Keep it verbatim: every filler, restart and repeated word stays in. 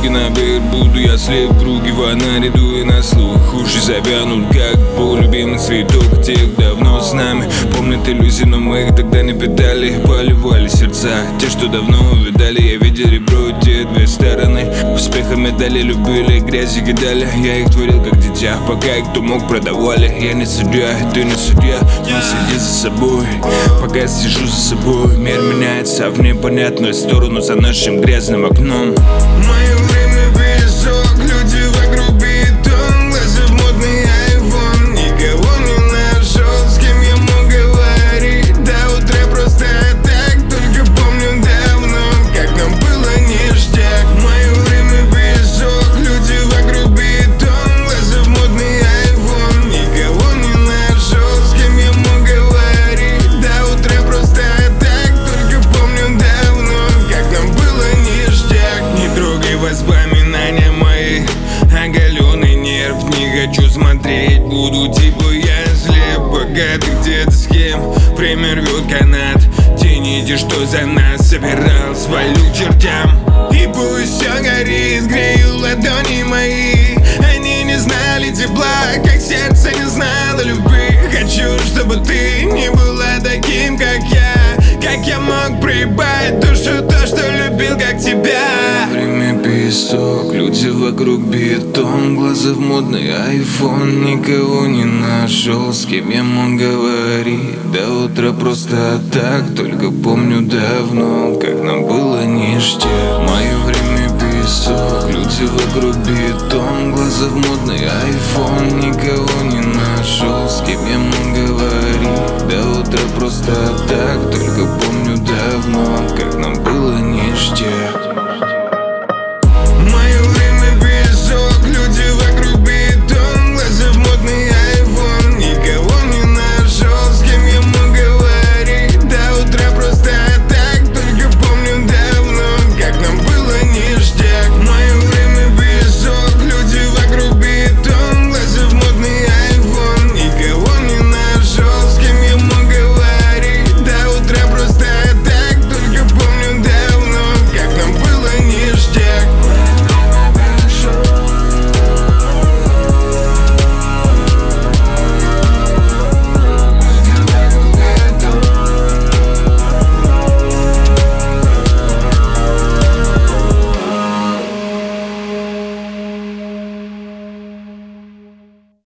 дороге на бед, буду я слеп, круги война, ряду и на слух. Уши завянут, как был любимый цветок тех давно с нами. Помнят иллюзии, но мы их тогда не питали. Поливали сердца, те, что давно увидали. Я видел ребро и те две стороны. Успеха медали любили, грязи кидали. Я их творил как дитя, пока их кто мог продавали. Я не судья, ты не судья, но следи за собой. Пока я сижу за собой, мир меняется в непонятную сторону за нашим грязным окном. Мое время песок, люди вокруг бетон, глаза в модный айфон. Никого не нашел, с кем я мог говорить до утра просто так. Только помню давно, как нам было ништяк. Мое время песок, люди вокруг бетон, глаза в модный айфон. Никого не нашел, с кем я мог говорить до утра просто так. Только помню давно, как нам было ништяк. Не трогай воспоминания мои, оголенный нерв. Не хочу смотреть, буду типа я слеп. Пока ты где-то с кем, время рвет канат. Те нити, что за нас собирал, свалю к чертям. И пусть все горит, грею ладони мои. Они не знали тепла, как сердце не знало любви. Хочу, чтобы ты не была таким, как я. Как я мог проебать душу, то, что любил, как тебя. Время песок, люди вокруг бетон, глаза в модный айфон. Никого не нашел, с кем я мог говорить до утра просто так. Только помню давно, как нам было ништяк. Мое время песок, люди вокруг бетон, глаза в модный айфон. Никого не нашел, с кем я мог говорить до утра просто так. Только помню давно, как нам было ништяк.